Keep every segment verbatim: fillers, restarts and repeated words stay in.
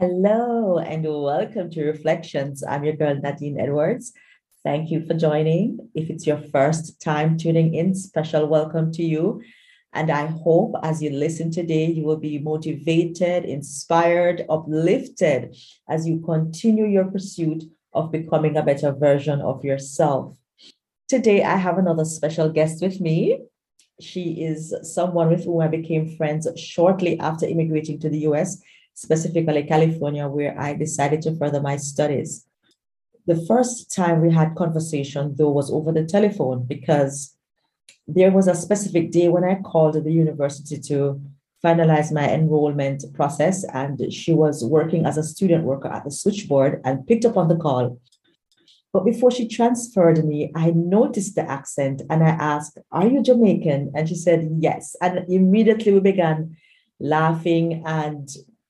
Hello and welcome to Reflections. I'm your girl Nadine Edwards. Thank you for joining. If it's your first time tuning in, special welcome to you. And I hope as you listen today, you will be motivated, inspired, uplifted as you continue your pursuit of becoming a better version of yourself. Today, I have another special guest with me. She is someone with whom I became friends shortly after immigrating to the U S, specifically California, where I decided to further my studies. The first time we had conversation, though, was over the telephone because there was a specific day when I called the university to finalize my enrollment process, and she was working as a student worker at the switchboard and picked up on the call. But before she transferred me, I noticed the accent and I asked, "Are you Jamaican?" And she said, "Yes." And immediately we began laughing and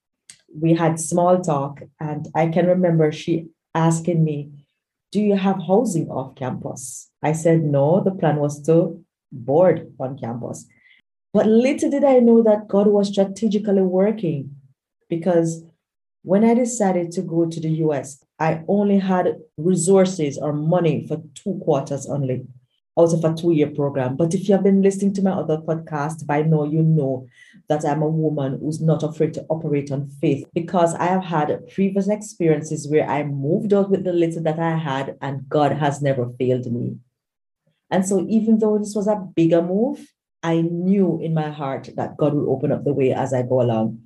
we had small talk. And I can remember she asking me, "Do you have housing off campus?" I said, "No, the plan was to board on campus." But little did I know that God was strategically working because when I decided to go to the U S, I only had resources or money for two quarters only out of a two year program. But if you have been listening to my other podcast by now, you know that I'm a woman who's not afraid to operate on faith because I have had previous experiences where I moved out with the little that I had and God has never failed me. And so, even though this was a bigger move, I knew in my heart that God will open up the way as I go along.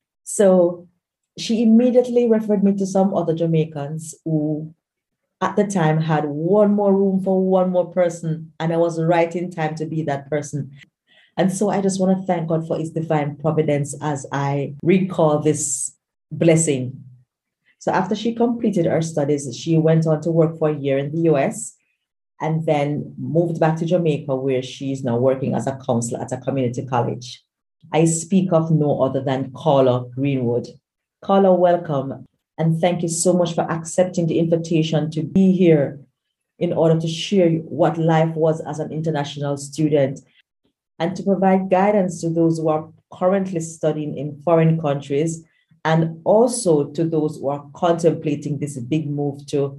So, she immediately referred me to some other Jamaicans who, at the time, had one more room for one more person. And I was right in time to be that person. And so I just want to thank God for his divine providence as I recall this blessing. So after she completed her studies, she went on to work for a year in the U S and then moved back to Jamaica, where she is now working as a counselor at a community college. I speak of no other than Carla Greenwood. Carla, welcome. And thank you so much for accepting the invitation to be here in order to share what life was as an international student and to provide guidance to those who are currently studying in foreign countries and also to those who are contemplating this big move to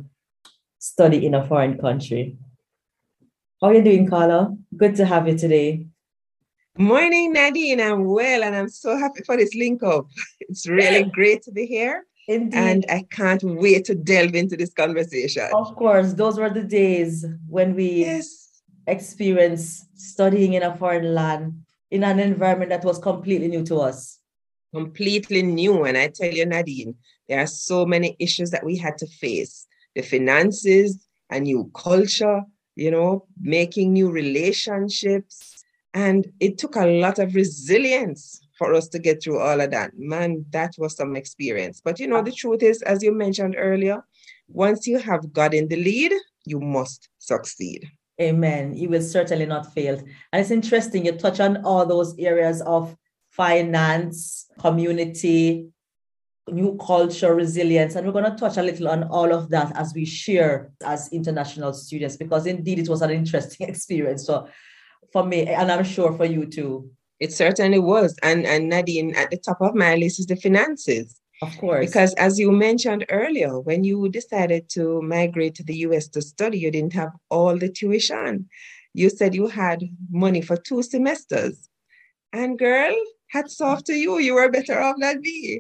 study in a foreign country. How are you doing, Carla? Good to have you today. Morning, Nadine. I'm well, and I'm so happy for this link up. It's really great to be here. Indeed. And I can't wait to delve into this conversation. Of course, those were the days when we Yes. experienced studying in a foreign land in an environment that was completely new to us. Completely new. And I tell you, Nadine, there are so many issues that we had to face. The finances, a new culture, you know, making new relationships. And it took a lot of resilience for us to get through all of that. Man, that was some experience. But, you know, the truth is, as you mentioned earlier, once you have God in the lead, you must succeed. Amen. You will certainly not fail. And it's interesting, you touch on all those areas of finance, community, new culture, resilience. And we're going to touch a little on all of that as we share as international students, because indeed it was an interesting experience. So for me, and I'm sure for you too. It certainly was. And, and Nadine, at the top of my list is the finances. Of course. Because as you mentioned earlier, when you decided to migrate to the U S to study, you didn't have all the tuition. You said you had money for two semesters. And girl, hats off to you. You were better off than me.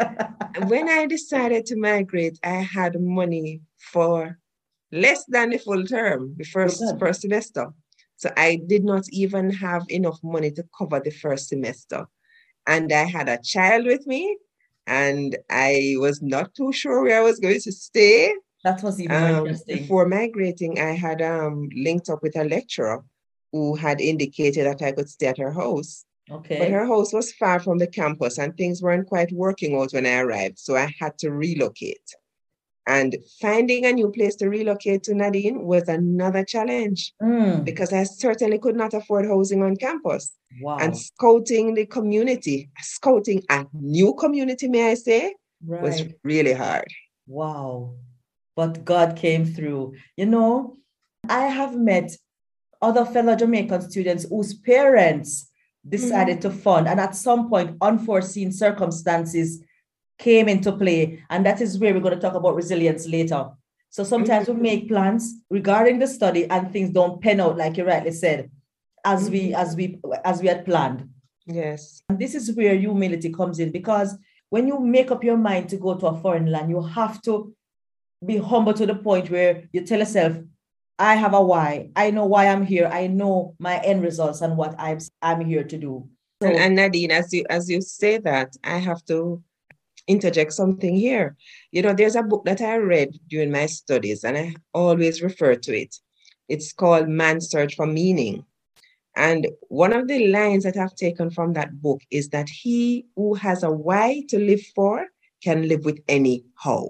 When I decided to migrate, I had money for less than the full term, the first, first semester. So I did not even have enough money to cover the first semester. And I had a child with me, and I was not too sure where I was going to stay. That was even um, interesting. Before migrating, I had um, linked up with a lecturer who had indicated that I could stay at her house. Okay. But her house was far from the campus, and things weren't quite working out when I arrived. So I had to relocate. And finding a new place to relocate to, Nadine, was another challenge mm. because I certainly could not afford housing on campus. Wow. And scouting the community, scouting a new community, may I say, right. was really hard. Wow. But God came through. You know, I have met other fellow Jamaican students whose parents decided mm-hmm. to fund, and at some point, unforeseen circumstances came into play. And that is where we're going to talk about resilience later. So sometimes mm-hmm. we make plans regarding the study and things don't pan out, like you rightly said, as mm-hmm. we as we as we had planned. Yes. And this is where humility comes in, because when you make up your mind to go to a foreign land, you have to be humble to the point where you tell yourself, I have a why. I know why I'm here. I know my end results and what I'm I'm here to do. So, and, and Nadine, as you as you say that, I have to interject something here. You know, there's a book that I read during my studies, and I always refer to it. It's called Man's Search for Meaning. And one of the lines that I've taken from that book is that he who has a why to live for can live with any how.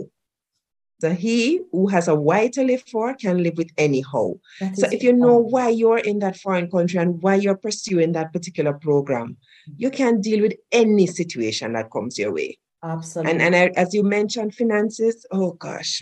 So he who has a why to live for can live with any how. So if you know why you're in that foreign country and why you're pursuing that particular program, you can deal with any situation that comes your way. Absolutely. And, and I, as you mentioned, finances, oh gosh,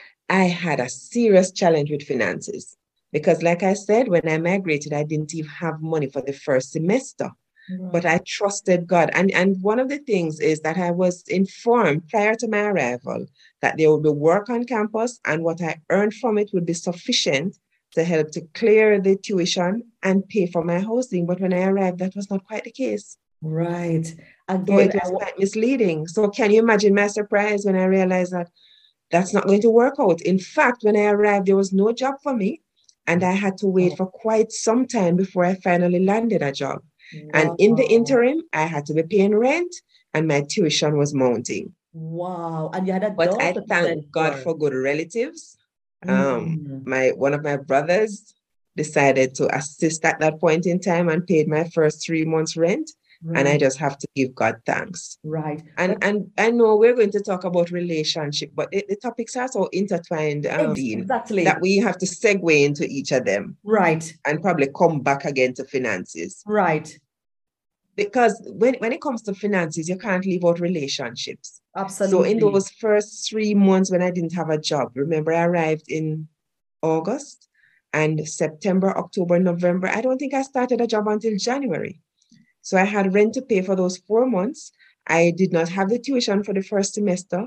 I had a serious challenge with finances. Because like I said, when I migrated, I didn't even have money for the first semester. Right. But I trusted God. And, and one of the things is that I was informed prior to my arrival that there would be work on campus, and what I earned from it would be sufficient to help to clear the tuition and pay for my housing. But when I arrived, that was not quite the case. Right. Again, so it was quite misleading. So can you imagine my surprise when I realized that that's not going to work out? In fact, when I arrived, there was no job for me. And I had to wait for quite some time before I finally landed a job. Wow. And in the interim, I had to be paying rent and my tuition was mounting. Wow. And you had a But I thank God for good relatives. Mm. Um, my one of my brothers decided to assist at that point in time and paid my first three months rent. Right. And I just have to give God thanks. Right. And but, and I know we're going to talk about relationship, but it, the topics are so intertwined, um, exactly, that we have to segue into each of them. Right. And probably come back again to finances. Right. Because when, when it comes to finances, you can't leave out relationships. Absolutely. So in those first three months when I didn't have a job, remember I arrived in August and September, October, November. I don't think I started a job until January. So I had rent to pay for those four months. I did not have the tuition for the first semester.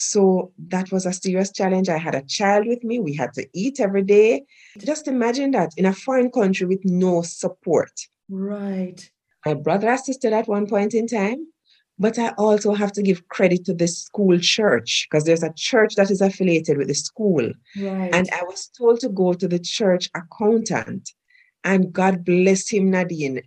So that was a serious challenge. I had a child with me. We had to eat every day. Just imagine that in a foreign country with no support. Right. My brother assisted at one point in time, but I also have to give credit to the school church because there's a church that is affiliated with the school. Right. And I was told to go to the church accountant, and God bless him, Nadine.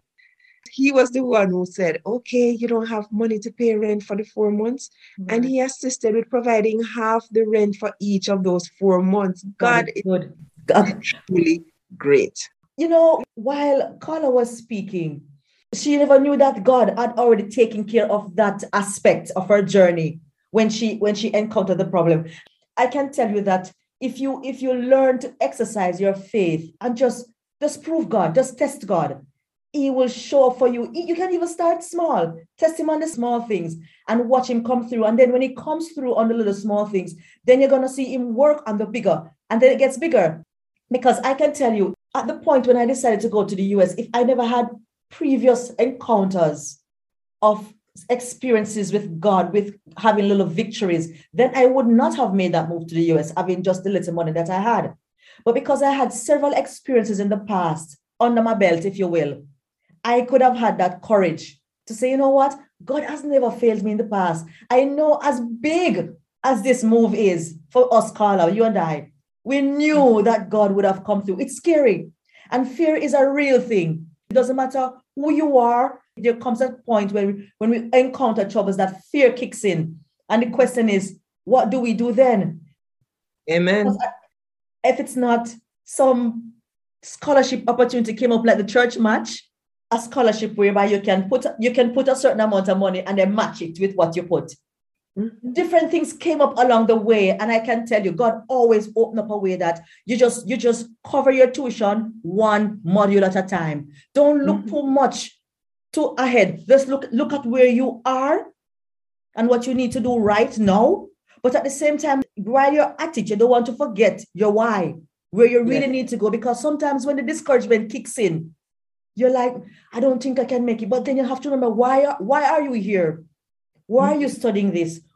He was the one who said, okay, you don't have money to pay rent for the four months. Right. And he assisted with providing half the rent for each of those four months. God, God is good. God. Truly great. You know, while Carla was speaking, she never knew that God had already taken care of that aspect of her journey when she when she encountered the problem. I can tell you that if you if you learn to exercise your faith and just, just prove God, just test God, He will show up for you. You can even start small. Test Him on the small things and watch Him come through. And then when He comes through on the little small things, then you're going to see Him work on the bigger. And then it gets bigger. Because I can tell you, at the point when I decided to go to the U S, if I never had previous encounters of experiences with God, with having little victories, then I would not have made that move to the U S, having just the little money that I had. But because I had several experiences in the past, under my belt, if you will, I could have had that courage to say, you know what? God has never failed me in the past. I know as big as this move is for us, Carla, you and I, we knew that God would have come through. It's scary. And fear is a real thing. It doesn't matter who you are. There comes a point when, when we encounter troubles that fear kicks in. And the question is, what do we do then? Amen. If it's not some scholarship opportunity came up like the church match, a scholarship whereby you can put you can put a certain amount of money and then match it with what you put. Mm-hmm. Different things came up along the way, and I can tell you, God always opened up a way that you just you just cover your tuition one module at a time. Don't look mm-hmm. too much too ahead. Just look look at where you are and what you need to do right now. But at the same time, while you're at it, you don't want to forget your why, where you really yeah. need to go. Because sometimes when the discouragement kicks in, you're like, I don't think I can make it. But then you have to remember, why, why are you here? Why are you studying this?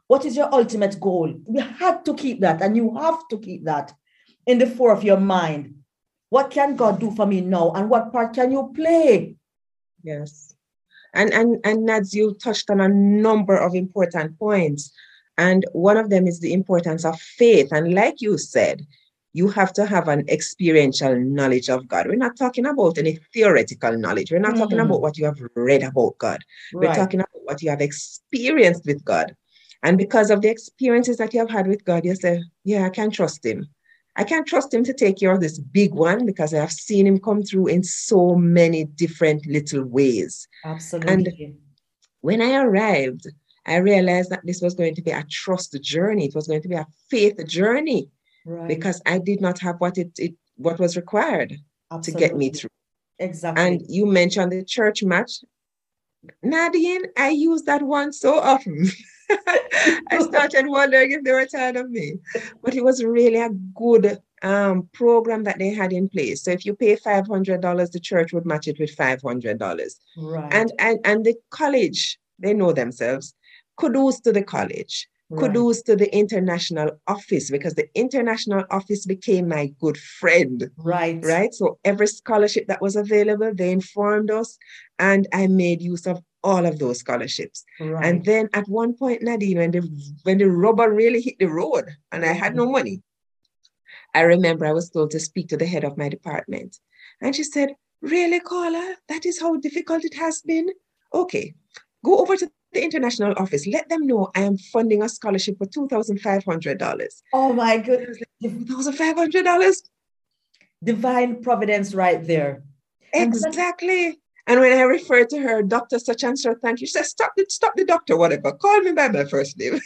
What is your ultimate goal? We had to keep that, and you have to keep that in the fore of your mind. What can God do for me now? And what part can you play? Yes. And and and Nads, you touched on a number of important points. And one of them is the importance of faith. And like you said, you have to have an experiential knowledge of God. We're not talking about any theoretical knowledge. We're not mm. talking about what you have read about God. Right. We're talking about what you have experienced with God. And because of the experiences that you have had with God, you say, yeah, I can trust him. I can't trust him to take care of this big one because I have seen him come through in so many different little ways. Absolutely. And when I arrived, I realized that this was going to be a trust journey. It was going to be a faith journey. Right. Because I did not have what it, it what was required Absolutely. To get me through. Exactly. And you mentioned the church match. Nadine, I use that one so often. I started wondering if they were tired of me. But it was really a good um, program that they had in place. So if you pay five hundred dollars, the church would match it with five hundred dollars. Right. And, and, and the college, they know themselves. Kudos to the college. Right. Kudos to the international office, because the international office became my good friend. Right. Right. So every scholarship that was available, they informed us, and I made use of all of those scholarships. Right. And then at one point, Nadine, when the when the rubber really hit the road and I had no money, I remember I was told to speak to the head of my department. And she said, really, Carla, that is how difficult it has been? Okay, go over to the international office. Let them know I am funding a scholarship for two thousand five hundred dollars. Oh my goodness. two thousand five hundred dollars? Divine providence right there. Exactly. And when I referred to her, Doctor such and such, thank you, she said, stop the, stop the doctor, whatever. Call me by my first name.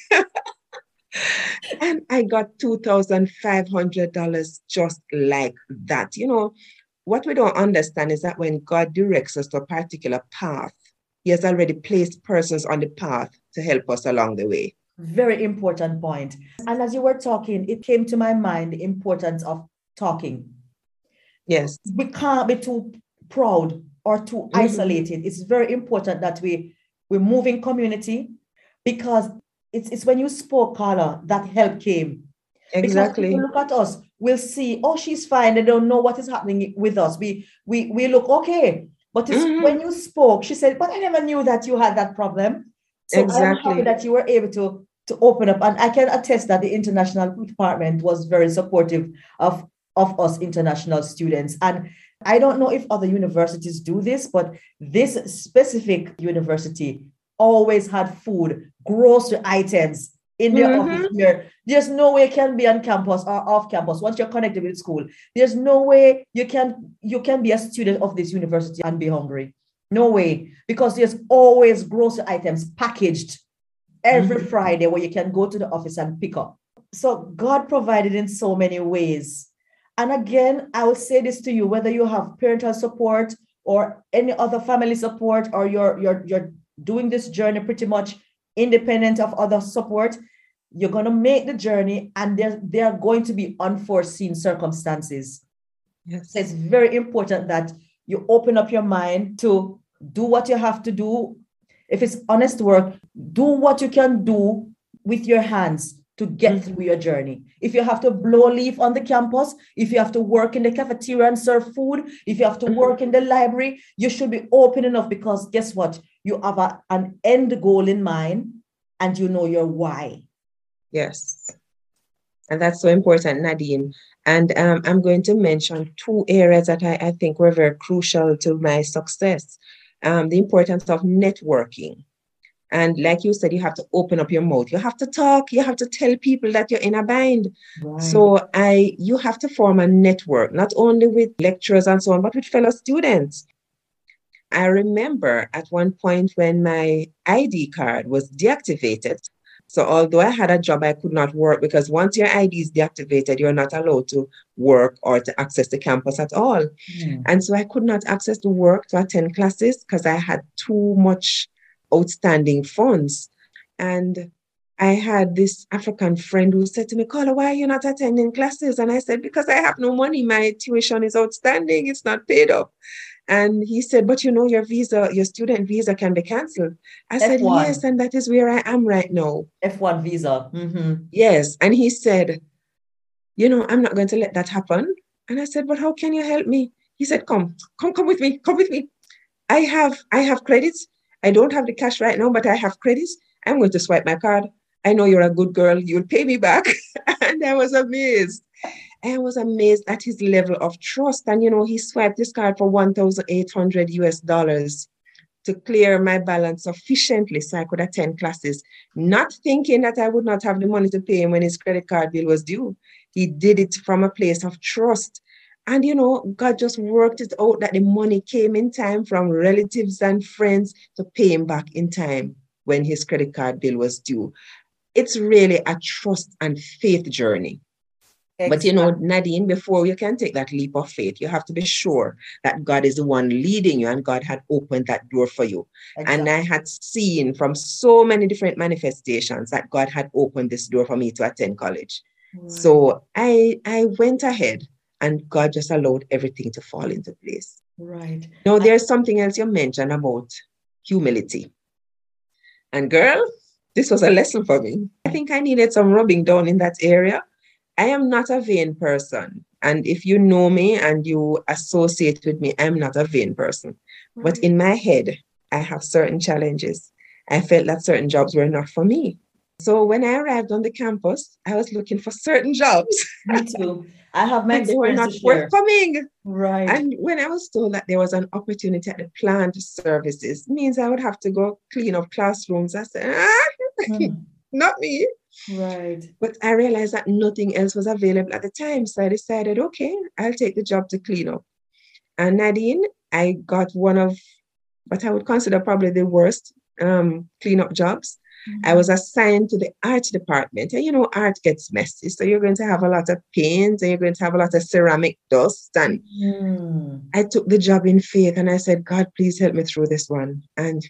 And I got two thousand five hundred dollars just like that. You know, what we don't understand is that when God directs us to a particular path, he has already placed persons on the path to help us along the way. Very important point. And as you were talking, it came to my mind the importance of talking. Yes. We can't be too proud or too mm-hmm. isolated. It's very important that we, we move in community, because it's, it's when you spoke, Carla, that help came. Exactly. Because people look at us, we'll see, oh, she's fine. They don't know what is happening with us. We, we, we look okay. But it's mm-hmm. when you spoke, she said, but I never knew that you had that problem. So exactly. I'm happy that you were able to, to open up. And I can attest that the international department was very supportive of, of us international students. And I don't know if other universities do this, but this specific university always had food, grocery items in their mm-hmm. office here. There's no way you can be on campus or off campus once you're connected with school. There's no way you can you can be a student of this university and be hungry. No way, because there's always grocery items packaged every mm-hmm. Friday where you can go to the office and pick up. So God provided in so many ways. And again, I will say this to you, whether you have parental support or any other family support, or you're you're you're doing this journey pretty much independent of other support, you're going to make the journey, and there, there are going to be unforeseen circumstances. Yes. So it's very important that you open up your mind to do what you have to do. If it's honest work, do what you can do with your hands to get mm-hmm. through your journey. If you have to blow a leaf on the campus, if you have to work in the cafeteria and serve food, if you have to mm-hmm. work in the library, you should be open enough, because guess what? You have a, an end goal in mind, and you know your why. Yes. And that's so important, Nadine. And um, I'm going to mention two areas that I, I think were very crucial to my success. Um, the importance of networking. And like you said, you have to open up your mouth. You have to talk. You have to tell people that you're in a bind. Right. So I, you have to form a network, not only with lecturers and so on, but with fellow students. I remember at one point when my I D card was deactivated. So although I had a job, I could not work, because once your I D is deactivated, you're not allowed to work or to access the campus at all. Mm. And so I could not access the work to attend classes because I had too much outstanding funds. And I had this African friend who said to me, Carla, why are you not attending classes? And I said, because I have no money. My tuition is outstanding. It's not paid up. And he said, but you know, your visa, your student visa can be canceled. I said, F one. yes, and that is where I am right now. F one visa. Mm-hmm. Yes. And he said, you know, I'm not going to let that happen. And I said, but how can you help me? He said, come, come, come with me, come with me. I have, I have credits. I don't have the cash right now, but I have credits. I'm going to swipe my card. I know you're a good girl. You'll pay me back. And I was amazed. I was amazed at his level of trust. And, you know, he swiped his card for one thousand eight hundred U S dollars to clear my balance sufficiently so I could attend classes, not thinking that I would not have the money to pay him when his credit card bill was due. He did it from a place of trust. And, you know, God just worked it out that the money came in time from relatives and friends to pay him back in time when his credit card bill was due. It's really a trust and faith journey. Exactly. But, you know, Nadine, before you can take that leap of faith, you have to be sure that God is the one leading you and God had opened that door for you. Exactly. And I had seen from so many different manifestations that God had opened this door for me to attend college. Right. So I, I went ahead and God just allowed everything to fall into place. Right. Now, there's something else you mentioned about humility. And girl, this was a lesson for me. I think I needed some rubbing down in that area. I am not a vain person. And if you know me and you associate with me, I'm not a vain person. Right. But in my head, I have certain challenges. I felt that certain jobs were not for me. So when I arrived on the campus, I was looking for certain jobs. Me too. I have my and they were not forthcoming. Right. And when I was told that there was an opportunity at the plant services, means I would have to go clean up classrooms. I said, ah, mm. Not me. Right. But I realized that nothing else was available at the time. So I decided, okay, I'll take the job to clean up. And Nadine, I got one of what I would consider probably the worst um, cleanup jobs. Mm-hmm. I was assigned to the art department. And you know, art gets messy. So you're going to have a lot of paint and you're going to have a lot of ceramic dust. And mm. I took the job in faith and I said, God, please help me through this one. And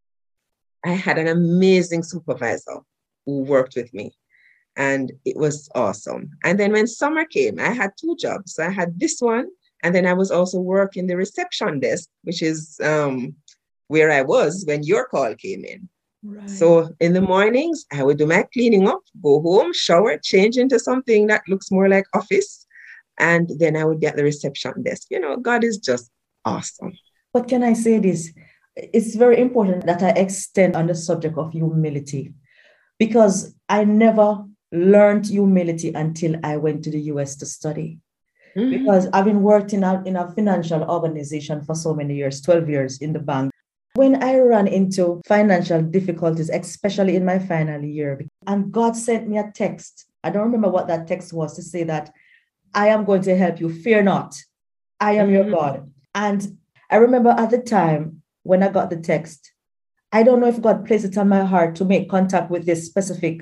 I had an amazing supervisor who worked with me. And it was awesome. And then when summer came, I had two jobs. So I had this one. And then I was also working the reception desk, which is um, where I was when your call came in. Right. So in the mornings, I would do my cleaning up, go home, shower, change into something that looks more like office. And then I would get the reception desk. You know, God is just awesome. But can I say this? It's very important that I extend on the subject of humility, because I never learned humility until I went to the U S to study. Mm-hmm. Because I've been working out in a financial organization for so many years, twelve years in the bank. When I ran into financial difficulties, especially in my final year, and God sent me a text, I don't remember what that text was, to say that I am going to help you, fear not, I am mm-hmm. your God. And I remember at the time when I got the text, I don't know if God placed it on my heart to make contact with this specific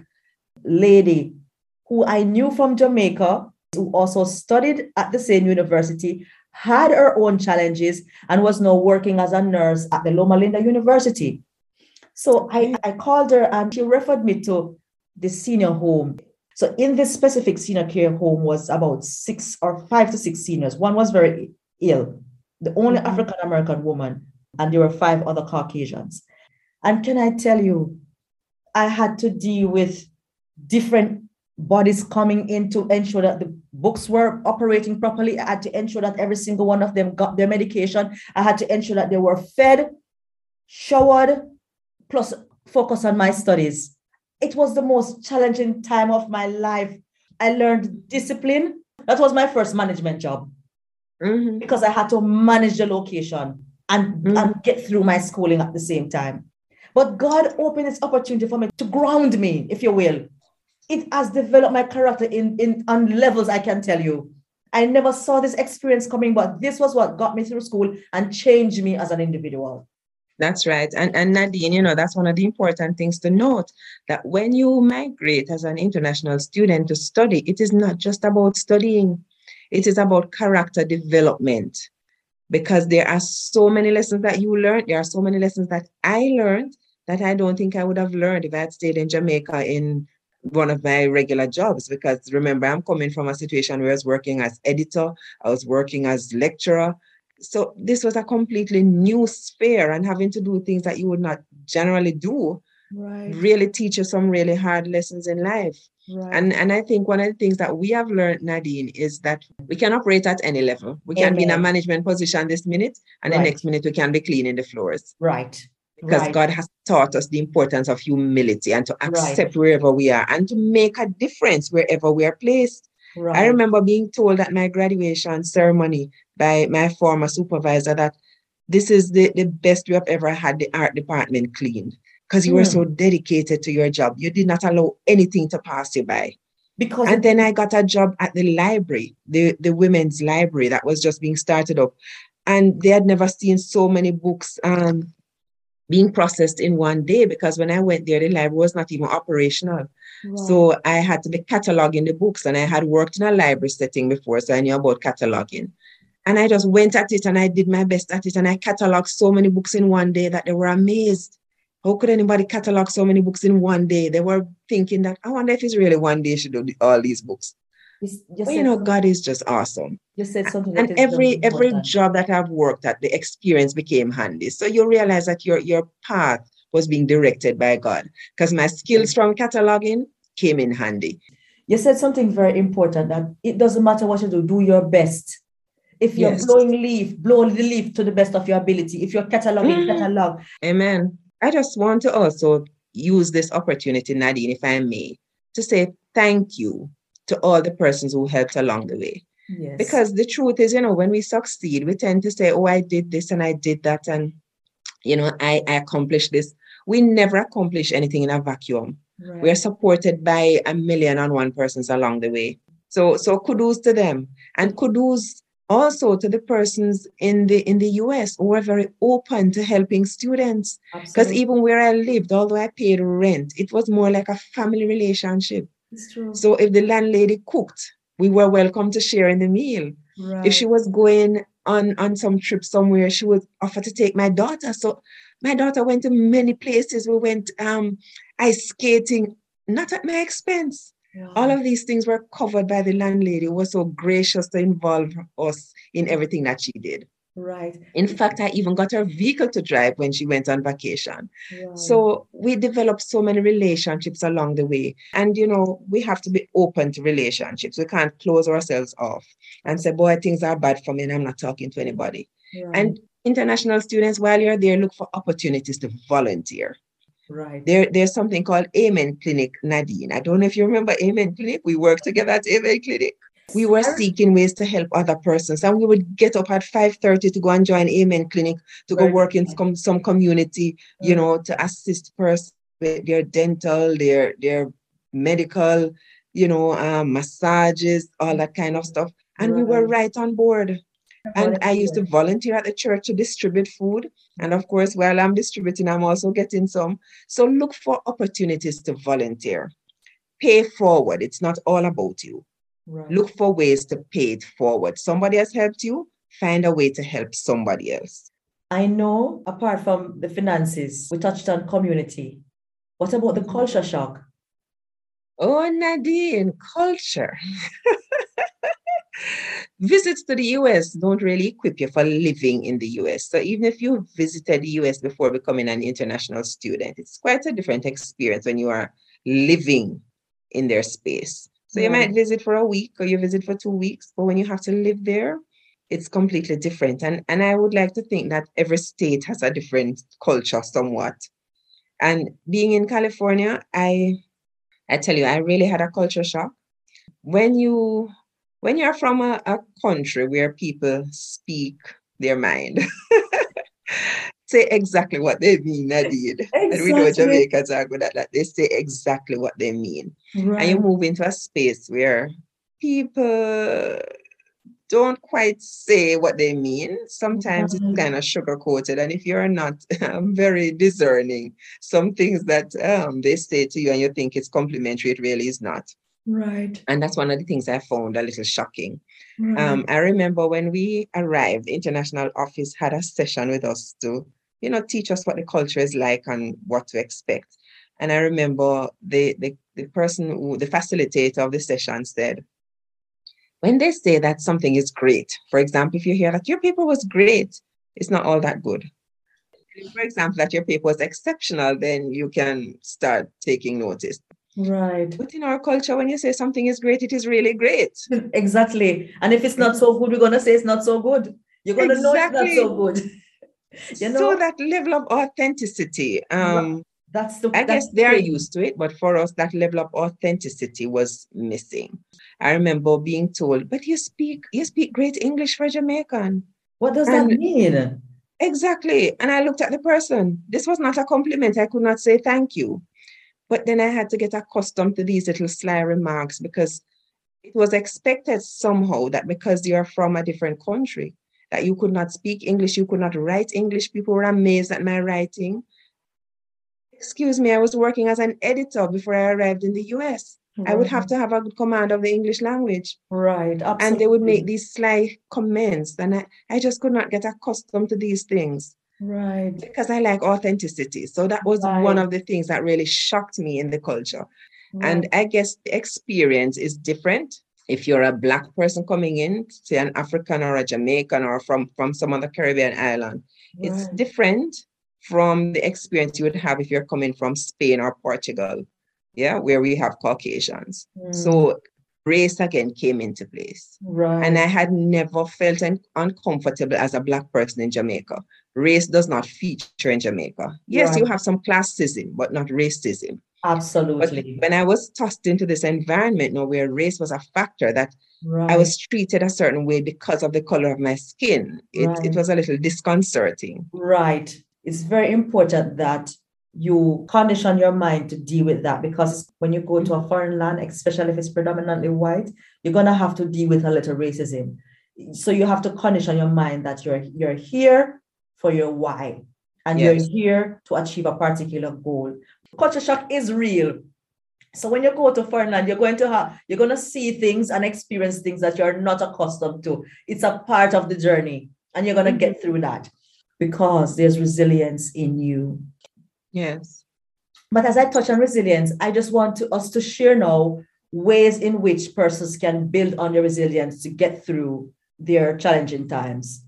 lady who I knew from Jamaica, who also studied at the same university, had her own challenges, and was now working as a nurse at the Loma Linda University. So I, I called her and she referred me to the senior home. So in this specific senior care home was about six or five to six seniors. One was very ill, the only mm-hmm. African-American woman, and there were five other Caucasians. And can I tell you, I had to deal with different bodies coming in to ensure that the books were operating properly. I had to ensure that every single one of them got their medication. I had to ensure that they were fed, showered, plus focus on my studies. It was the most challenging time of my life. I learned discipline. That was my first management job mm-hmm. because I had to manage the location and, mm-hmm. and get through my schooling at the same time. But God opened this opportunity for me to ground me, if you will. It has developed my character in, in on levels I can tell you. I never saw this experience coming, but this was what got me through school and changed me as an individual. That's right. And, and Nadine, you know, that's one of the important things to note, that when you migrate as an international student to study, it is not just about studying. It is about character development, because there are so many lessons that you learned. There are so many lessons that I learned that I don't think I would have learned if I had stayed in Jamaica in one of my regular jobs. Because remember, I'm coming from a situation where I was working as editor, I was working as lecturer, So this was a completely new sphere, and having to do things that you would not generally do Right. really teach you some really hard lessons in life. Right. And, and I think one of the things that we have learned, Nadine, is that we can operate at any level. We can be in a Amen. management position this minute, and the Right. next minute we can be cleaning the floors. Right. Because Right. God has taught us the importance of humility and to accept Right. wherever we are and to make a difference wherever we are placed. Right. I remember being told at my graduation ceremony by my former supervisor that this is the, the best we have ever had the art department cleaned, because you were so Mm. dedicated to your job. You did not allow anything to pass you by. Because And it- then I got a job at the library, the, the women's library that was just being started up. And they had never seen so many books um, being processed in one day, because when I went there, the library was not even operational. Right. So I had to be cataloging the books, and I had worked in a library setting before, so I knew about cataloging. And I just went at it and I did my best at it. And I cataloged so many books in one day that they were amazed. How could anybody catalog so many books in one day? They were thinking that, I wonder if it's really one day should do all these books. You, you Well, you know, God is just awesome. You said something and that is every very every important. job that I've worked at, the experience became handy. So you realize that your your path was being directed by God, because my skills from cataloging came in handy. You said something very important, that it doesn't matter what you do, do your best. If you're Yes. blowing leaf, blow the leaf to the best of your ability. If you're cataloging, Mm. catalog. Amen. I just want to also use this opportunity, Nadine, if I may, to say thank you to all the persons who helped along the way. Yes. Because the truth is, you know, when we succeed, we tend to say, oh, I did this and I did that, and, you know, I, I accomplished this. We never accomplish anything in a vacuum. Right. We're supported by a million and one persons along the way. So, so kudos to them. And kudos also to the persons in the in the U S who are very open to helping students. Because even where I lived, although I paid rent, it was more like a family relationship. It's true. So if the landlady cooked, we were welcome to share in the meal. Right. If she was going on, on some trip somewhere, she would offer to take my daughter. So my daughter went to many places. We went um, ice skating, not at my expense. Wow. All of these things were covered by the landlady, who was so gracious to involve us in everything that she did. Right. In fact, I even got her vehicle to drive when she went on vacation. Wow. So we developed so many relationships along the way. And, you know, we have to be open to relationships. We can't close ourselves off and say, boy, things are bad for me and I'm not talking to anybody. Right. And international students, while you're there, look for opportunities to volunteer. Right. There, there's something called Amen Clinic, Nadine. I don't know if you remember Amen Clinic. We worked together at Amen Clinic. We were seeking ways to help other persons, and we would get up at five thirty to go and join Amen Clinic, to go work in some, some community, you know, to assist persons with their dental, their, their medical, you know, um, massages, all that kind of stuff. And right. we were right on board. And I used to volunteer at the church to distribute food. And of course, while I'm distributing, I'm also getting some. So look for opportunities to volunteer. Pay forward. It's not all about you. Right. Look for ways to pay it forward. Somebody has helped you, find a way to help somebody else. I know, apart from the finances, we touched on community. What about the culture shock? Oh, Nadine, culture. Visits to the U S don't really equip you for living in the U S. So even if you visited the U S before becoming an international student, it's quite a different experience when you are living in their space. So you right. might visit for a week or you visit for two weeks, but when you have to live there, it's completely different. And, and I would like to think that every state has a different culture somewhat. And being in California, I, I tell you, I really had a culture shock. When you, when you're from a, a country where people speak their mind, say exactly what they mean, Nadine. Exactly. And we know Jamaicans are good at that. They say exactly what they mean. Right. And you move into a space where people don't quite say what they mean. Sometimes right. it's kind of sugar-coated. And if you're not um, very discerning, some things that um, they say to you and you think it's complimentary, it really is not. Right. And that's one of the things I found a little shocking. Right. Um, I remember when we arrived, the international office had a session with us to, you know, teach us what the culture is like and what to expect. And I remember the, the, the person, who, the facilitator of the session said, when they say that something is great, for example, if you hear that your paper was great, it's not all that good. If, for example, that your paper was exceptional, then you can start taking notice. Right. But in our culture, when you say something is great, it is really great. Exactly. And if it's not so good, we're going to say it's not so good. You're going to know it's not Exactly. so good. You know? So that level of authenticity, um, that's the I that's guess they are the used to it, but for us, that level of authenticity was missing. I remember being told, but you speak, you speak great English for Jamaican. What does And that mean? exactly. And I looked at the person. This was not a compliment. I could not say thank you. But then I had to get accustomed to these little sly remarks because it was expected somehow that because you're from a different country, that you could not speak English, you could not write English. People were amazed at my writing. Excuse me, I was working as an editor before I arrived in the U S. Right. I would have to have a good command of the English language. Right, absolutely. And they would make these sly comments, and I, I just could not get accustomed to these things. Right. Because I like authenticity. So that was right. one of the things that really shocked me in the culture. Right. And I guess the experience is different. If you're a Black person coming in, say an African or a Jamaican or from, from some other Caribbean island, right. it's different from the experience you would have if you're coming from Spain or Portugal, yeah, where we have Caucasians. Mm. So race again came into place. Right. And I had never felt un- uncomfortable as a Black person in Jamaica. Race does not feature in Jamaica. Yes, right. you have some classism, but not racism. Absolutely. But when I was tossed into this environment, you know, where race was a factor, that right. I was treated a certain way because of the color of my skin, it, right. it was a little disconcerting. Right. It's very important that you condition your mind to deal with that, because when you go to a foreign land, especially if it's predominantly white, you're going to have to deal with a little racism. So you have to condition your mind that you're you're here for your why, and yes. you're here to achieve a particular goal. Culture shock is real. So when you go to foreign land, you're going to have you're going to see things and experience things that you're not accustomed to. It's a part of the journey, and you're going to mm-hmm. get through that because there's resilience in you. Yes. But as I touch on resilience, I just want to, us to share now ways in which persons can build on their resilience to get through their challenging times.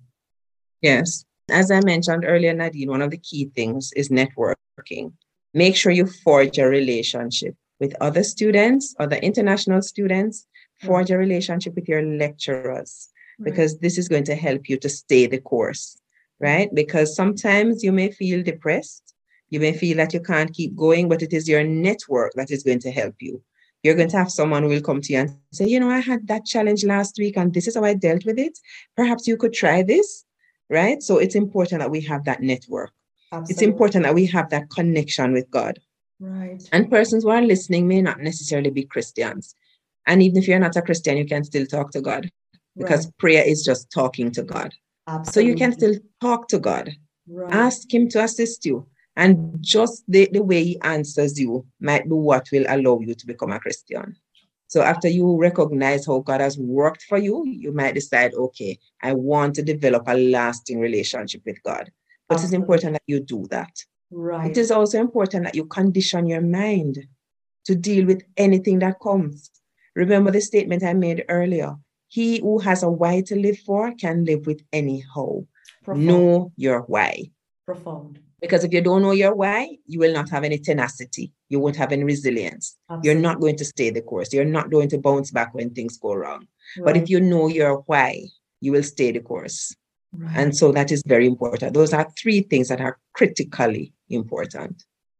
Yes. As I mentioned earlier, Nadine, one of the key things is networking. Make sure you forge a relationship with other students, other international students, forge a relationship with your lecturers, right. because this is going to help you to stay the course, right? Because sometimes you may feel depressed. You may feel that you can't keep going, but it is your network that is going to help you. You're going to have someone who will come to you and say, you know, I had that challenge last week and this is how I dealt with it. Perhaps you could try this, right? So it's important that we have that network. Absolutely. It's important that we have that connection with God. Right. And persons who are listening may not necessarily be Christians. And even if you're not a Christian, you can still talk to God, because right. prayer is just talking to God. Absolutely. So you can still talk to God. Right. Ask him to assist you. And just the, the way he answers you might be what will allow you to become a Christian. So after you recognize how God has worked for you, you might decide, okay, I want to develop a lasting relationship with God. But Absolutely. It's important that you do that. Right. It is also important that you condition your mind to deal with anything that comes. Remember the statement I made earlier. He who has a why to live for can live with any how. Profound. Know your why. Profound. Because if you don't know your why, you will not have any tenacity. You won't have any resilience. Absolutely. You're not going to stay the course. You're not going to bounce back when things go wrong. Right. But if you know your why, you will stay the course. Right. And so that is very important. Those are three things that are critically important.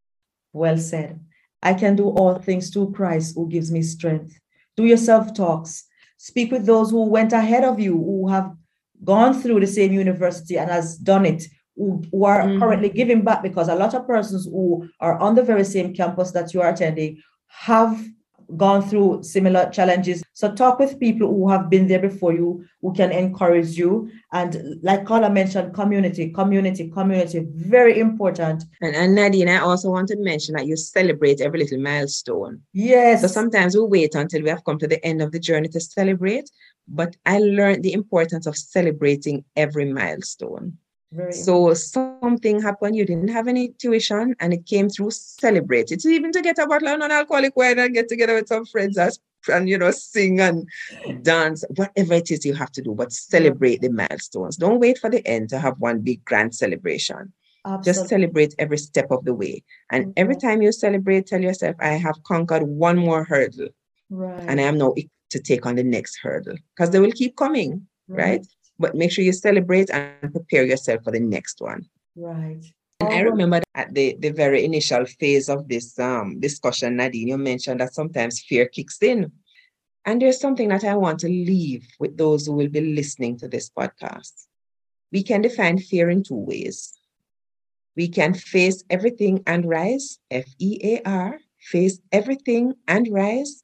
Well said. I can do all things through Christ who gives me strength. Do your self-talks. Speak with those who went ahead of you, who have gone through the same university and has done it, who, who are mm-hmm. currently giving back, because a lot of persons who are on the very same campus that you are attending have gone through similar challenges. So talk with people who have been there before you, who can encourage you. And like Carla mentioned, community, community, community, very important. And, and Nadine, I also want to mention that you celebrate every little milestone. Yes. So sometimes we wait until we have come to the end of the journey to celebrate. But I learned the importance of celebrating every milestone. Very So important. something happened, you didn't have any tuition, and it came through, celebrate it. Even to get a bottle of non-alcoholic wine and get together with some friends and, and you know, sing and dance, whatever it is you have to do, but Right. celebrate the milestones. Don't wait for the end to have one big grand celebration. Just Absolutely. celebrate every step of the way. And every Right. time you celebrate, tell yourself, I have conquered one more hurdle and I Right. am now equipped to take on the next hurdle, because they will keep coming, Right. right? But make sure you celebrate and prepare yourself for the next one. Right. And All I right. remember at the, the very initial phase of this um, discussion, Nadine, you mentioned that sometimes fear kicks in. And there's something that I want to leave with those who will be listening to this podcast. We can define fear in two ways. We can face everything and rise, F E A R, face everything and rise,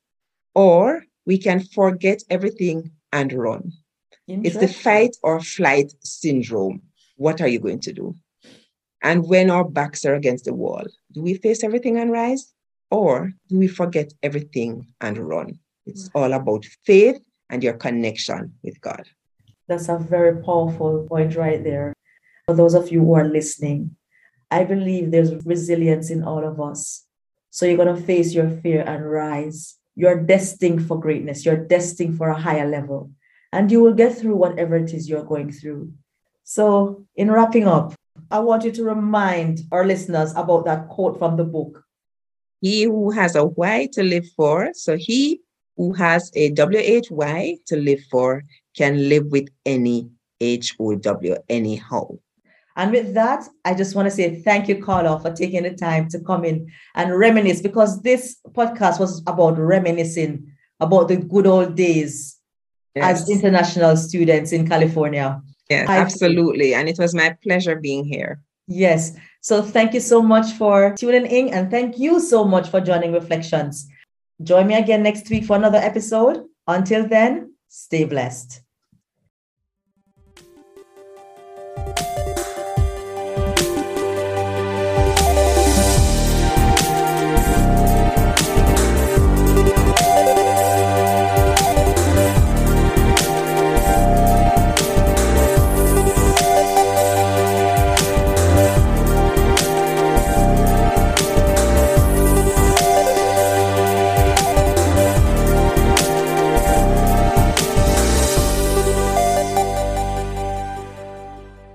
or we can forget everything and run. It's the Interesting. fight or flight syndrome. What are you going to do? And when our backs are against the wall, do we face everything and rise? Or do we forget everything and run? It's all about faith and your connection with God. That's a very powerful point right there. For those of you who are listening, I believe there's resilience in all of us. So you're going to face your fear and rise. You're destined for greatness. You're destined for a higher level. And you will get through whatever it is you're going through. So, in wrapping up, I want you to remind our listeners about that quote from the book. He who has a why to live for, so he who has a W H Y to live for can live with any H O W anyhow. And with that, I just want to say thank you, Carla, for taking the time to come in and reminisce, because this podcast was about reminiscing about the good old days as Yes. international students in California. Yeah, I feel. absolutely. And it was my pleasure being here. Yes. So thank you so much for tuning in, and thank you so much for joining Reflections. Join me again next week for another episode. Until then, stay blessed.